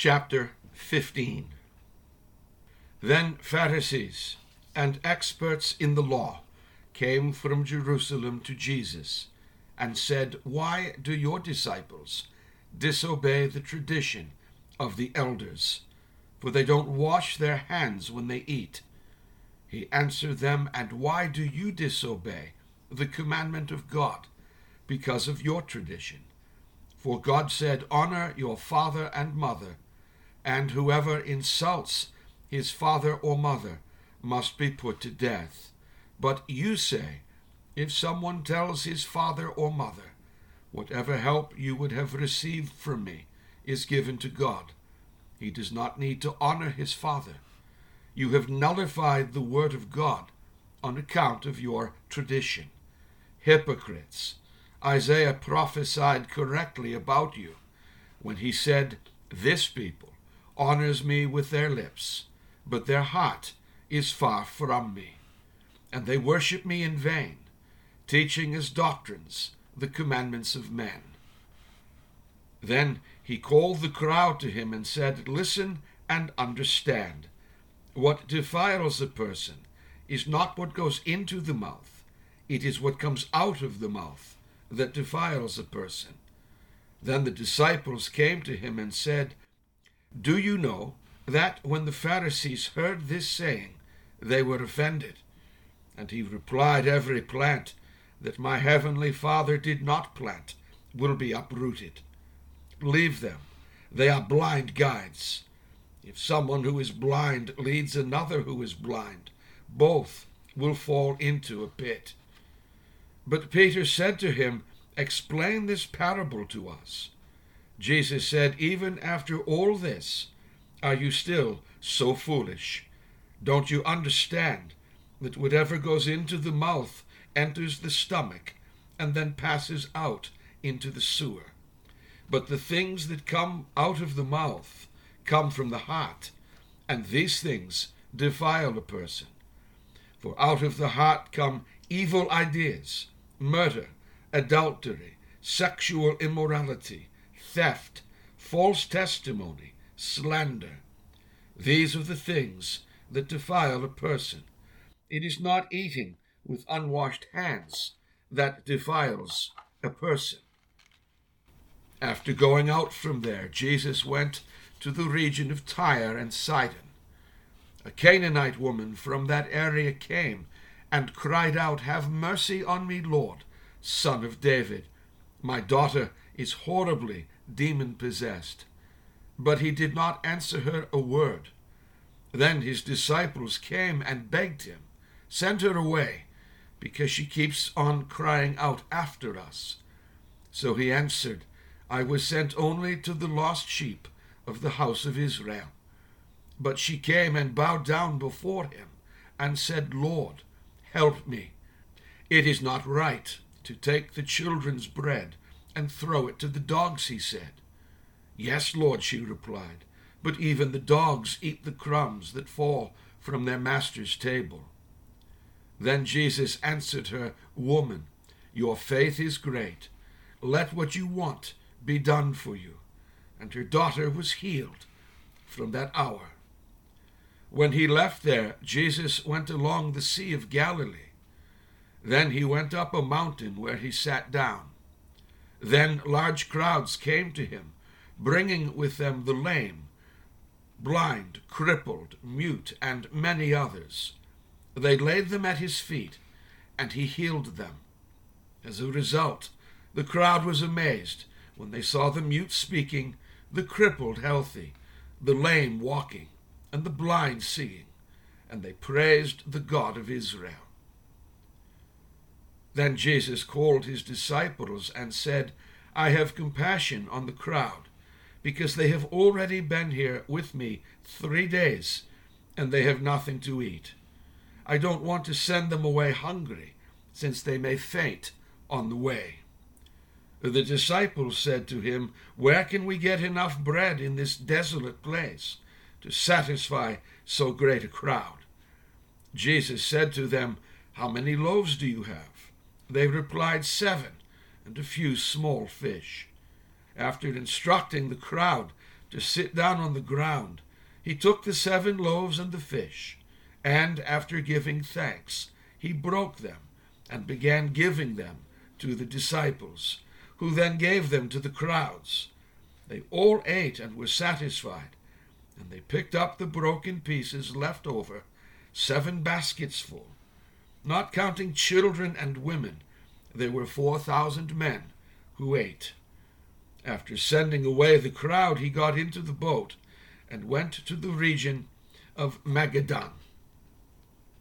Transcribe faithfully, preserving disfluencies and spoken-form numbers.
Chapter fifteen. Then Pharisees and experts in the law came from Jerusalem to Jesus and said, "Why do your disciples disobey the tradition of the elders? For they don't wash their hands when they eat." He answered them, "And why do you disobey the commandment of God? Because of your tradition. For God said, 'Honor your father and mother,' and whoever insults his father or mother must be put to death. But you say, if someone tells his father or mother, 'Whatever help you would have received from me is given to God,' he does not need to honor his father. You have nullified the word of God on account of your tradition. Hypocrites! Isaiah prophesied correctly about you when he said, 'This people honors me with their lips, but their heart is far from me. And they worship me in vain, teaching as doctrines the commandments of men.'" Then he called the crowd to him and said, "Listen and understand. What defiles a person is not what goes into the mouth, it is what comes out of the mouth that defiles a person." Then the disciples came to him and said, "Do you know that when the Pharisees heard this saying, they were offended?" And he replied, "Every plant that my heavenly Father did not plant will be uprooted. Leave them. They are blind guides. If someone who is blind leads another who is blind, both will fall into a pit." But Peter said to him, "Explain this parable to us." Jesus said, "Even after all this, are you still so foolish? Don't you understand that whatever goes into the mouth enters the stomach and then passes out into the sewer? But the things that come out of the mouth come from the heart, and these things defile a person. For out of the heart come evil ideas, murder, adultery, sexual immorality, theft, false testimony, slander. These are the things that defile a person. It is not eating with unwashed hands that defiles a person." After going out from there, Jesus went to the region of Tyre and Sidon. A Canaanite woman from that area came and cried out, "Have mercy on me, Lord, Son of David. My daughter is horribly demon-possessed." But he did not answer her a word. Then his disciples came and begged him, "Send her away, because she keeps on crying out after us." So he answered, "I was sent only to the lost sheep of the house of Israel." But she came and bowed down before him and said, "Lord, help me. It is not right to take the children's bread and throw it to the dogs," he said. "Yes, Lord," she replied, "but even the dogs eat the crumbs that fall from their master's table." Then Jesus answered her, "Woman, your faith is great. Let what you want be done for you." And her daughter was healed from that hour. When he left there, Jesus went along the Sea of Galilee. Then he went up a mountain where he sat down. Then large crowds came to him, bringing with them the lame, blind, crippled, mute, and many others. They laid them at his feet, and he healed them. As a result, the crowd was amazed when they saw the mute speaking, the crippled healthy, the lame walking, and the blind seeing, and they praised the God of Israel. Then Jesus called his disciples and said, "I have compassion on the crowd, because they have already been here with me three days, and they have nothing to eat. I don't want to send them away hungry, since they may faint on the way." The disciples said to him, "Where can we get enough bread in this desolate place to satisfy so great a crowd?" Jesus said to them, "How many loaves do you have?" They replied, "Seven, and a few small fish." After instructing the crowd to sit down on the ground, he took the seven loaves and the fish, and after giving thanks, he broke them and began giving them to the disciples, who then gave them to the crowds. They all ate and were satisfied, and they picked up the broken pieces left over, seven baskets full. Not counting children and women, there were four thousand men who ate. After sending away the crowd, he got into the boat and went to the region of Magadan.